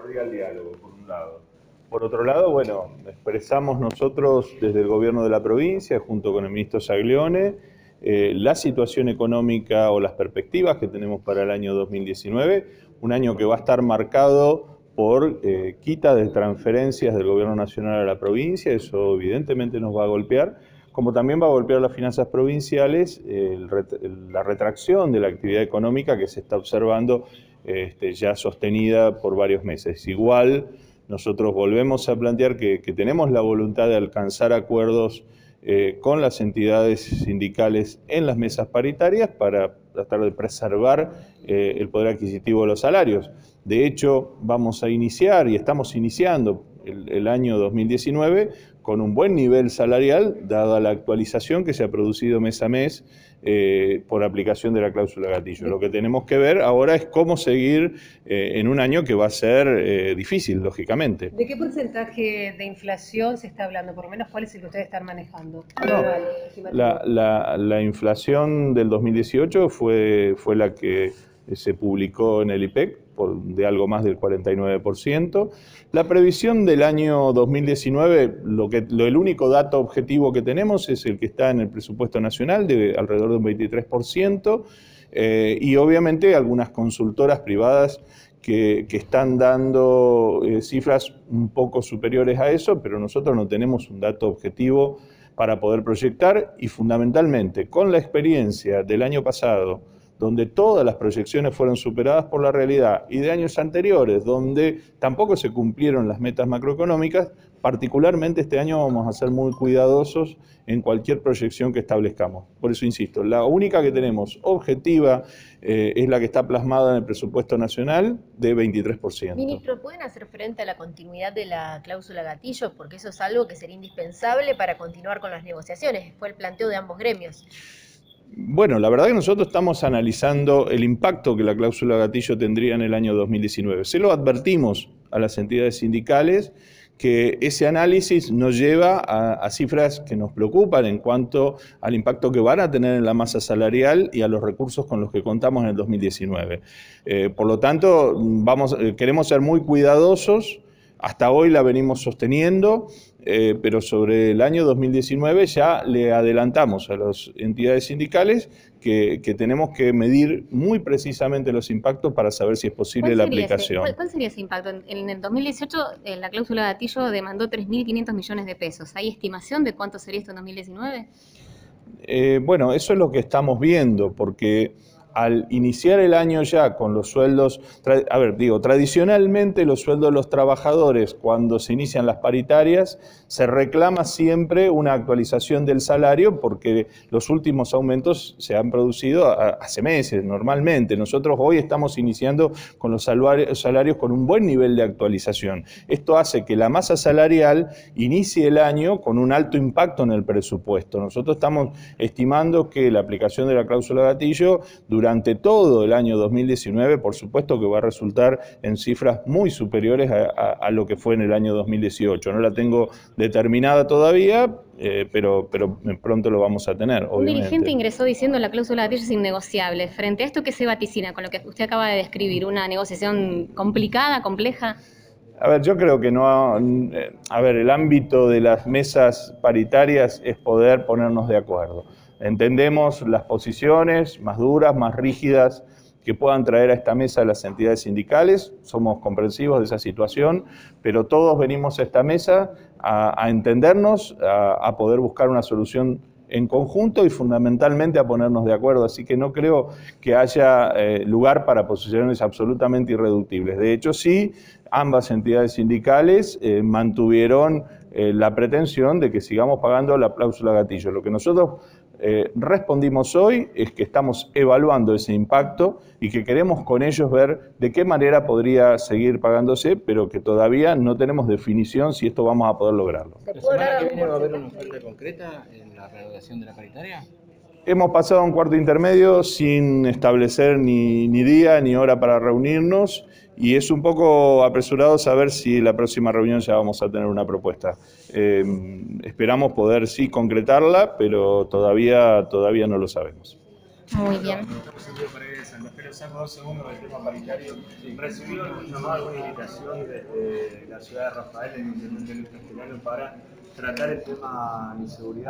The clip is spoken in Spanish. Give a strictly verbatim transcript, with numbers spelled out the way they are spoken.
cordial diálogo, por un lado. Por otro lado, bueno, expresamos nosotros desde el gobierno de la provincia, junto con el ministro Saglione, eh, la situación económica o las perspectivas que tenemos para el año dos mil diecinueve, un año que va a estar marcado por eh, quita de transferencias del gobierno nacional a la provincia, eso evidentemente nos va a golpear, como también va a golpear las finanzas provinciales, eh, el, la retracción de la actividad económica que se está observando este, ya sostenida por varios meses. Igual, nosotros volvemos a plantear que, que tenemos la voluntad de alcanzar acuerdos eh, con las entidades sindicales en las mesas paritarias para tratar de preservar eh, el poder adquisitivo de los salarios. De hecho, vamos a iniciar y estamos iniciando el, el año dos mil diecinueve con un buen nivel salarial, dada la actualización que se ha producido mes a mes eh, por aplicación de la cláusula gatillo. Lo que tenemos que ver ahora es cómo seguir eh, en un año que va a ser eh, difícil, lógicamente. ¿De qué porcentaje de inflación se está hablando? Por lo menos, ¿cuál es el que ustedes están manejando? No, la, la, la inflación del dos mil dieciocho fue, fue la que se publicó en el I P E C, por, de algo más del cuarenta y nueve por ciento. La previsión del año dos mil diecinueve, lo que, lo, el único dato objetivo que tenemos es el que está en el presupuesto nacional, de alrededor de un veintitrés por ciento, eh, y obviamente algunas consultoras privadas que, que están dando eh, cifras un poco superiores a eso, pero nosotros no tenemos un dato objetivo para poder proyectar, y fundamentalmente con la experiencia del año pasado, donde todas las proyecciones fueron superadas por la realidad, y de años anteriores, donde tampoco se cumplieron las metas macroeconómicas, particularmente este año vamos a ser muy cuidadosos en cualquier proyección que establezcamos. Por eso insisto, la única que tenemos objetiva eh, es la que está plasmada en el presupuesto nacional de veintitrés por ciento. Ministro, ¿pueden hacer frente a la continuidad de la cláusula gatillo? Porque eso es algo que sería indispensable para continuar con las negociaciones. Fue el planteo de ambos gremios. Bueno, la verdad que nosotros estamos analizando el impacto que la cláusula gatillo tendría en el año dos mil diecinueve. Se lo advertimos a las entidades sindicales que ese análisis nos lleva a, a cifras que nos preocupan en cuanto al impacto que van a tener en la masa salarial y a los recursos con los que contamos en el dos mil diecinueve. Eh, por lo tanto, vamos, eh, queremos ser muy cuidadosos. Hasta hoy la venimos sosteniendo, eh, pero sobre el año dos mil diecinueve ya le adelantamos a las entidades sindicales que, que tenemos que medir muy precisamente los impactos para saber si es posible la aplicación. Ese, ¿cuál, ¿Cuál sería ese impacto? En, en el dos mil dieciocho eh, la cláusula gatillo demandó tres mil quinientos millones de pesos. ¿Hay estimación de cuánto sería esto en dos mil diecinueve? Eh, bueno, eso es lo que estamos viendo, porque al iniciar el año ya con los sueldos, a ver, digo, tradicionalmente los sueldos de los trabajadores cuando se inician las paritarias se reclama siempre una actualización del salario porque los últimos aumentos se han producido hace meses normalmente. Nosotros hoy estamos iniciando con los salarios con un buen nivel de actualización. Esto hace que la masa salarial inicie el año con un alto impacto en el presupuesto. Nosotros estamos estimando que la aplicación de la cláusula gatillo durante Durante todo el año dos mil diecinueve, por supuesto que va a resultar en cifras muy superiores a, a, a lo que fue en el año dos mil dieciocho. No la tengo determinada todavía, eh, pero, pero pronto lo vamos a tener, obviamente. Un dirigente ingresó diciendo la cláusula gatillo es innegociable. Frente a esto, ¿qué se vaticina con lo que usted acaba de describir? ¿Una negociación complicada, compleja? A ver, yo creo que no, a ver, el ámbito de las mesas paritarias es poder ponernos de acuerdo. Entendemos las posiciones más duras, más rígidas que puedan traer a esta mesa las entidades sindicales, somos comprensivos de esa situación, pero todos venimos a esta mesa a, a entendernos, a, a poder buscar una solución en conjunto y fundamentalmente a ponernos de acuerdo, así que no creo que haya eh, lugar para posiciones absolutamente irreductibles. De hecho, sí, ambas entidades sindicales eh, mantuvieron eh, la pretensión de que sigamos pagando la cláusula gatillo. Lo que nosotros eh, respondimos hoy es que estamos evaluando ese impacto y que queremos con ellos ver de qué manera podría seguir pagándose, pero que todavía no tenemos definición si esto vamos a poder lograrlo. ¿La semana que viene va a haber una oferta concreta en la reanudación de la paritaria? Hemos pasado a un cuarto intermedio sin establecer ni, ni día ni hora para reunirnos y es un poco apresurado saber si la próxima reunión ya vamos a tener una propuesta. Eh, esperamos poder sí concretarla, pero todavía, todavía no lo sabemos. Muy bien. saco dos segundos del tema paritario. ¿Recibió algún llamado, alguna invitación desde la ciudad de Rafael, el intendente Luis Castellano, para tratar el tema de inseguridad